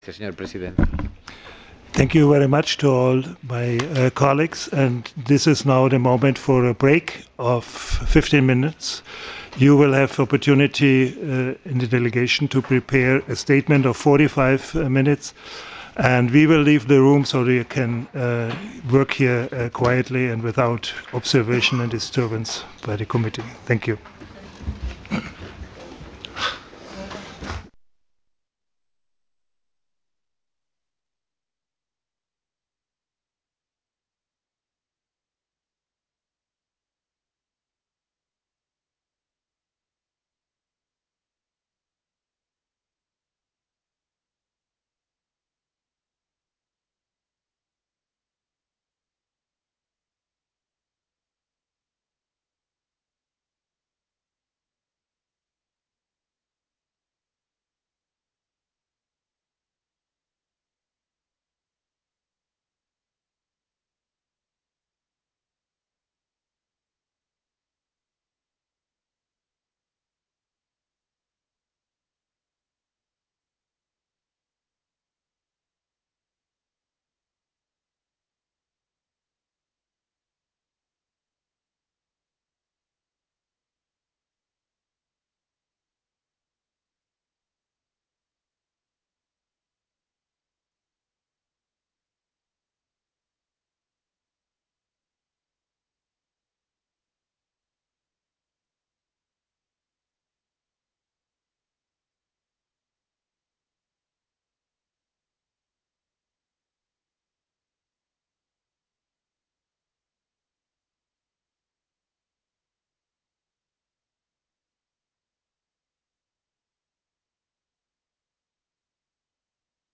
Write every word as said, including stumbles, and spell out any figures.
Señor Presidente. Thank you very much to all my uh, colleagues, and this is now the moment for a break of fifteen minutes. You will have opportunity uh, in the delegation to prepare a statement of forty-five uh, minutes, and we will leave the room so you can uh, work here uh, quietly and without observation and disturbance by the committee. Thank you.